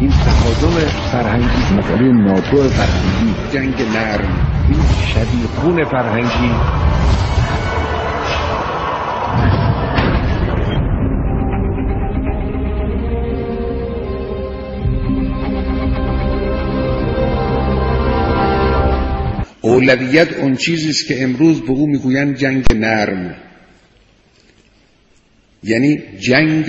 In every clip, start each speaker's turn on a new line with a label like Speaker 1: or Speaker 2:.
Speaker 1: این تهاجم فرهنگی، مسئله ناتو فرهنگی، جنگ نرم، این شبیخون فرهنگی، اولویت اون چیزی است که امروز به او میگویند جنگ نرم، یعنی جنگ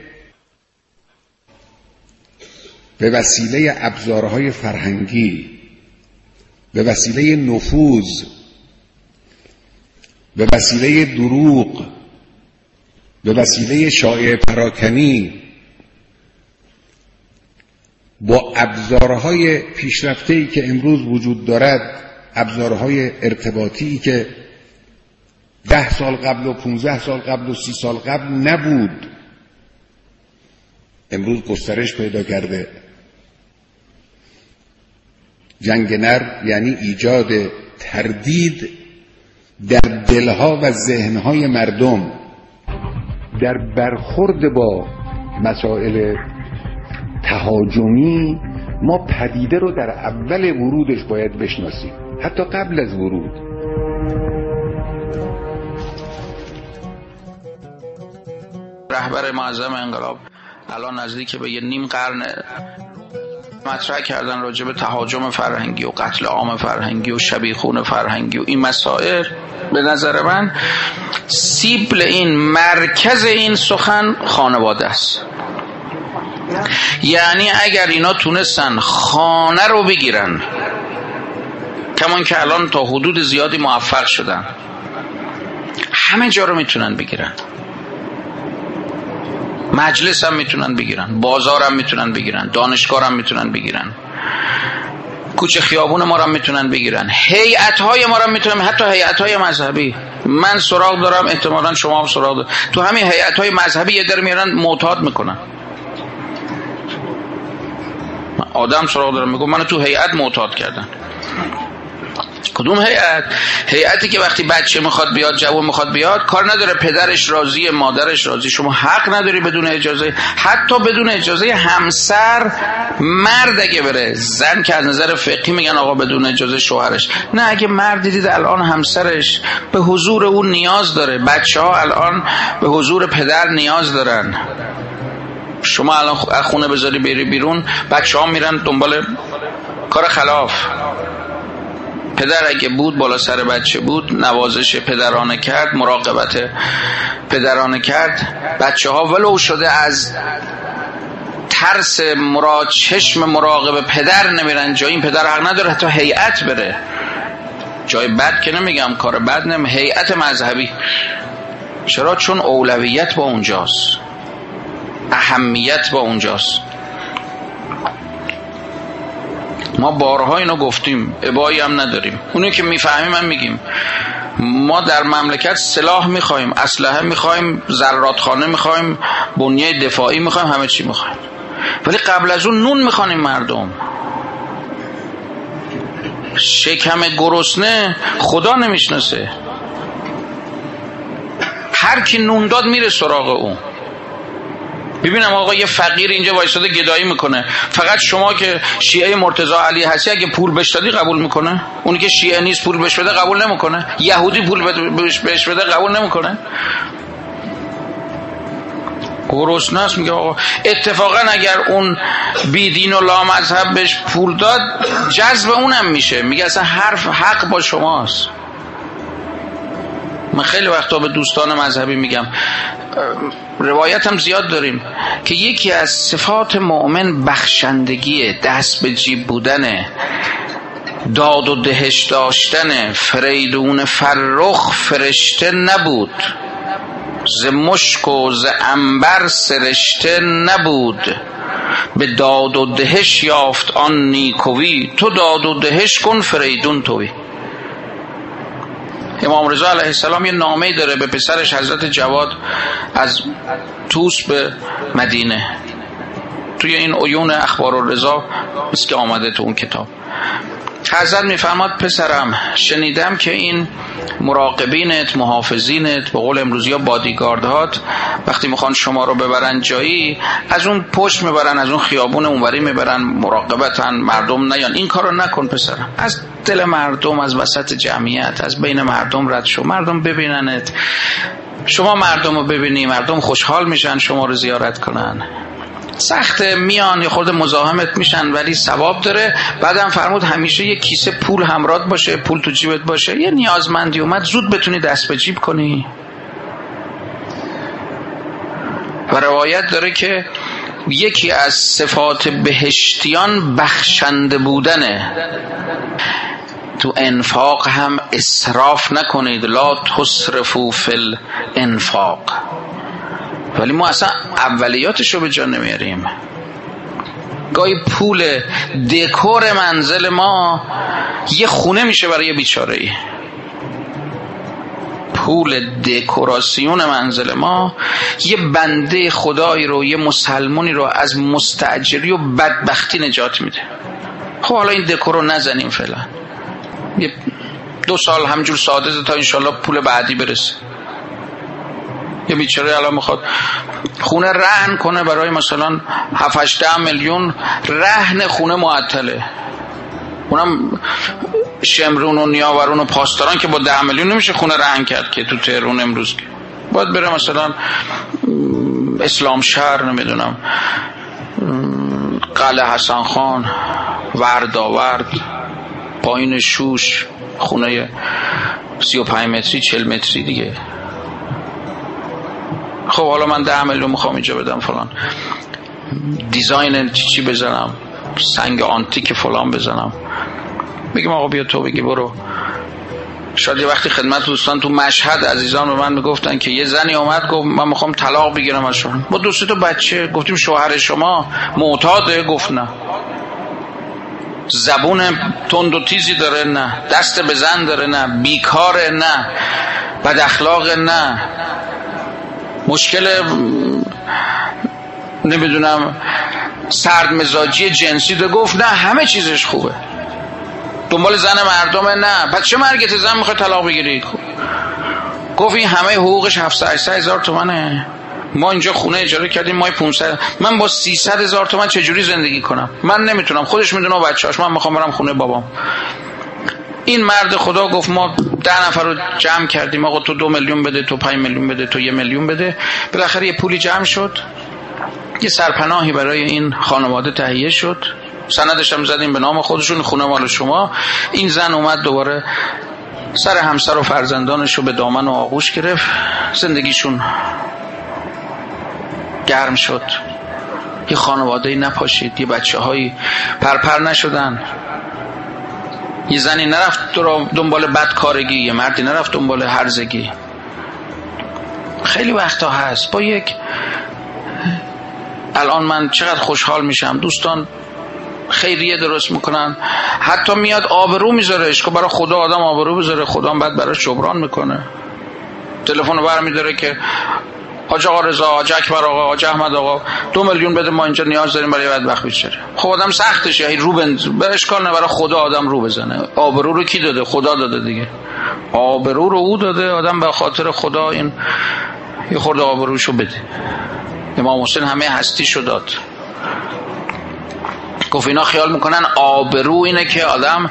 Speaker 1: به وسیله ابزارهای فرهنگی، به وسیله نفوذ، به وسیله دروغ، به وسیله شایعه پراکنی، با ابزارهای پیشرفته‌ای که امروز وجود دارد، ابزارهای ارتباطی که 10 سال قبل و 15 سال قبل و 30 سال قبل نبود، امروز گسترش پیدا کرده. جنگ نرم یعنی ایجاد تردید در دلها و ذهنهای مردم در برخورد با مسائل تهاجمی. ما پدیده رو در اول ورودش باید بشناسیم، حتی قبل از ورود.
Speaker 2: رهبر معظم انقلاب الان نزدیک به یه نیم قرن مطرح کردن راجع به تهاجم فرهنگی و قتل عام فرهنگی و شبیخون فرهنگی و این مسائل. به نظر من سیبل این، مرکز این سخن خانواده است. یعنی اگر اینا تونستن خانه رو بگیرن، کمان که الان تا حدود زیادی موفق شدن، همه جا رو میتونن بگیرن، مجلس هم میتونن بگیرن، بازار هم میتونن بگیرن، دانشگاه هم میتونن بگیرن، کوچه خیابون ما هم میتونن بگیرن، هیئت‌های ما هم میتونن، حتی هیئت‌های مذهبی. من سراغ دارم، احتمالاً شما هم سراغ دارید، تو همین هیئت‌های مذهبی یه در میارن معتاد میکنن. آدم سراغ دارم میگم منو تو هیئت معتاد کردن. کدوم هیئت؟ هیئتی که وقتی بچه میخواد بیاد، جوان میخواد بیاد، کار نداره پدرش راضیه، مادرش راضی، شما حق نداری بدون اجازه، حتی بدون اجازه همسر، مرد اگه بره، زن که از نظر فقهی میگن آقا بدون اجازه شوهرش، نه، اگه مرد دید الان همسرش به حضور اون نیاز داره، بچه ها الان به حضور پدر نیاز دارن، شما الان خونه بذاری بری بیرون، بچه ها میرن دنبال کار خلاف. پدر اگه بود بالا سر بچه بود، نوازش پدرانه کرد، مراقبت پدرانه کرد، بچه ها ولو شده از ترس چشم مراقب پدر نمیرن جایی، این پدر حق نداره حتی هیئت بره، جای بد که نمیگم، کار بد هیئت مذهبی. چرا؟ چون اولویت با اونجاست، اهمیت با اونجاست. ما بارها اینو گفتیم، ابایی هم نداریم، اونی که میفهمیم هم میگیم. ما در مملکت سلاح میخوایم، اسلحه میخوایم، زرادخانه میخوایم، بنیه دفاعی میخوایم، همه چی میخوایم، ولی قبل از اون نون میخوایم. مردم شکم گرسنه خدا نمیشناسه، هر کی نون داد میره سراغ اون. ببینم آقا یه فقیر اینجا وایساده گدایی میکنه، فقط شما که شیعه مرتضی علی هستی اگه پول بهش دادی قبول میکنه؟ اونی که شیعه نیست پول بهش بده قبول نمیکنه؟ یهودی پول بهش بده قبول نمیکنه؟ گرسنه است میگه آقا. اتفاقا اگر اون بیدین و لامذهب بهش پول داد جذب اونم میشه، میگه اصلا حق با شماست. من خیلی وقتا به دوستان مذهبی میگم، روایت هم زیاد داریم که یکی از صفات مؤمن بخشندگیه، دست به جیب بودنه، داد و دهش داشتنه. فریدون فرخ فرشته نبود، ز مشک و ز عنبر سرشته نبود، به داد و دهش یافت آن نیکوی، تو داد و دهش کن فریدون توی. امام رضا علیه السلام یه نامه‌ای داره به پسرش حضرت جواد از طوس به مدینه، توی این عیون اخبار الرضا مثل که آمده تو اون کتاب. حضرت میفرماد پسرم شنیدم که این مراقبینت، محافظینت، به قول امروزی بادیگاردهات وقتی میخوان شما رو ببرن جایی از اون پشت میبرن، از اون خیابون اونوری میبرن، مراقبتن مردم نیان. این کارو نکن پسرم، از دل مردم، از وسط جمعیت، از بین مردم رد شو، مردم ببیننت، شما مردم رو ببینی، مردم خوشحال میشن شما رو زیارت کنن. سخته، میان یه خورده مزاحمت میشن ولی ثواب داره. بعدم فرمود همیشه یه کیسه پول همراهت باشه، پول تو جیبت باشه، یه نیازمندی اومد زود بتونی دست به جیب کنی. و روایت داره که یکی از صفات بهشتیان بخشنده بودنه. تو انفاق هم اسراف نکنید، لا تسرفوا فی الانفاق. ولی ما اصلا اولیاتشو به جا نمیاریم. گاهی پول دکور منزل ما یه خونه میشه برای یه بیچاره‌ای. پول دکوراسیون منزل ما یه بنده خدایی رو، یه مسلمانی رو از مستاجری و بدبختی نجات میده. خب حالا این دکور رو نزنیم فعلا، یه 2 سال همجور ساده تا انشالله پول بعدی برسه. یه بیچاره الان میخواد خونه رهن کنه برای مثلا 7-8 میلیون، رهن خونه معطله. اونم شمرون و نیاورون و پاسداران که با 10 میلیون نمیشه خونه رهن کرد که تو تهران امروز، که باید بره مثلا اسلام شهر، نمیدونم قلعه حسن خان، ورداورد، پایین شوش، خونه 35 متری 40 متری دیگه. خب حالا من 10 میلیون میخوام اینجا بدم فلان، دیزاین چی بزنم، سنگ آنتیک فلان بزنم، بگیم آقا بیا تو بگی برو. شاید یه وقتی خدمت دوستان تو مشهد عزیزان به من میگفتن که یه زنی اومد گفت من میخوام طلاق بگیرم از شما، با 2-3 تا بچه. گفتیم شوهر شما معتاده؟ گفت نه. زبون تند و تیزی داره؟ نه. دست به زن داره؟ نه. بیکاره؟ نه. بد اخلاق؟ نه. مشکل نمیدونم سرد مزاجی جنسی ده؟ گفت نه، همه چیزش خوبه. دنبال زن مردمه؟ نه. پس چه مرگت زن میخوای طلاق بگیری؟ گفت این همه حقوقش 700-800 هزار تومنه، ما اینجا خونه اجاره کردیم مای 500، من با 300 هزار تومن چجوری زندگی کنم؟ من نمیتونم، خودش میدونه و بچه‌اش، من میخوام برم خونه بابام. این مرد خدا گفت ما 10 نفر رو جمع کردیم، آقا تو 2 میلیون بده، تو 5 میلیون بده، تو 1 میلیون بده. بالاخره یه پولی جمع شد، یه سرپناهی برای این خانواده تهیه شد، سندش هم زدیم به نام خودشون، خونه مال شما. این زن اومد دوباره سر همسر و فرزندانش رو به دامن و آغوش گرفت، زندگیشون گرم شد. یه خانواده‌ای نپاشید، یه بچه‌هایی پرپر نشدن، یه زنی نرفت دنبال بدکارگی، یه مردی نرفت دنبال هرزگی. خیلی وقتا هست با یک، الان من چقدر خوشحال میشم دوستان خیریه درست میکنن، حتی میاد آبرو میذاره، اشکا برای خدا آدم آبرو بذاره، خدا هم بعد براش جبران میکنه. تلفن رو برمیداره که حاج آقا رضا، حاج اکبر آقا، حاج احمد آقا 2 میلیون بده، ما اینجا نیاز داریم برای بدبخت بیچاره. خب آدم سختشه، هی رو به اشکال نه، برای خدا آدم رو بزنه. آبرو رو کی داده؟ خدا داده دیگه. آبرو رو او داده، آدم به خاطر خدا این یه خورده آبروشو بده. امام حسین همه هستیشو داد. گفت اینا خیال میکنن آبرو اینه که آدم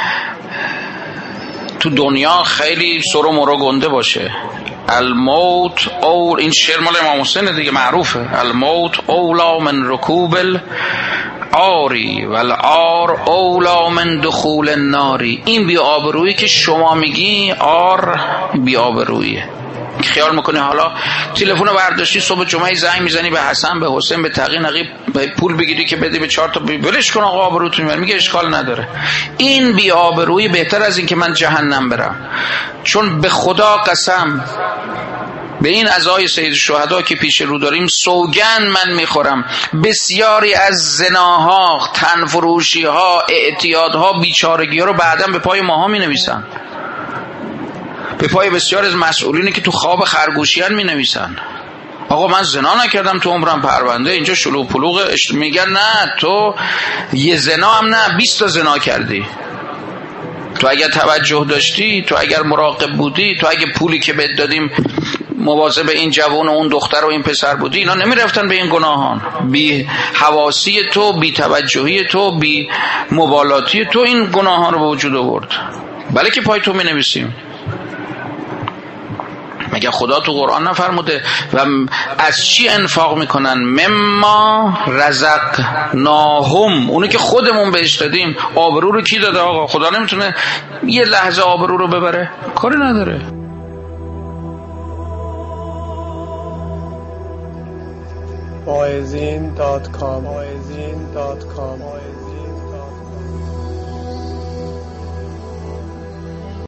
Speaker 2: تو دنیا خیلی سر و مرو گنده باشه. الموت اول، این شعر مال امام حسین دیگه معروفه، الموت اولا من رکوب العاری والعار اولا من دخول الناری. این بی آبرویی که شما میگی آر بی آبرویه. خیال میکنی حالا تلفن برداشتی صبح جمعه زنگ میزنی به حسن، به حسین، به تقی نقیب پول بگیری که بدی به 4 تا ولش کن آقا آبروتون میبره، میگه اشکال نداره. این بی آبرویی بهتر از این که من جهنم برم. چون به خدا قسم به این عزای سید الشهدا که پیش رو داریم سوگند من میخورم، بسیاری از زناها، تنفروشیها، اعتیادها، بیچارگیها رو بعداً به پای ماها مینویسن، به پای بسیار از مسئولینی که تو خواب خرگوشیان می نویسن آقا من زنا نکردم تو عمرم، پرونده اینجا شلوغ پلوغ. میگن نه تو یه زنا هم نه 20 تا زنا کردی. تو اگر توجه داشتی، تو اگر مراقب بودی، تو اگه پولی که بهت دادیم مواظب این جوان و اون دختر و این پسر بودی، اینا نمیرفتن به این گناهان. بی حواسی تو، بی توجهی تو، بی مبالاتی تو این گناهان رو به وجود آورد. بله که پای تو می نویسیم. مگر خدا تو قرآن نفرموده و از چی انفاق میکنن؟ مما رزقناهم، اونی که خودمون بهش دادیم. آبرو رو کی داده آقا؟ خدا نمیتونه یه لحظه آبرو رو ببره؟ کاری نداره.
Speaker 3: Moazin.com